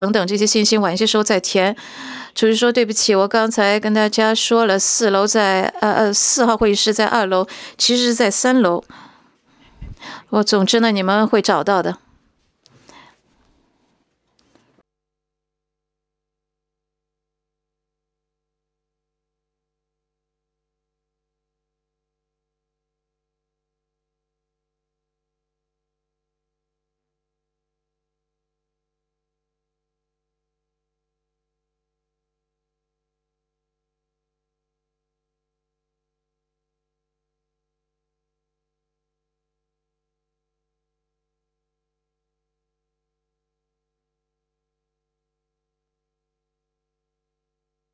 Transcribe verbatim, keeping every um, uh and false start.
等等这些信息，晚些时候再填。厨师说：“对不起，我刚才跟大家说了，四楼在呃呃四号会议室在二楼，其实是在三楼。我总之呢，你们会找到的。”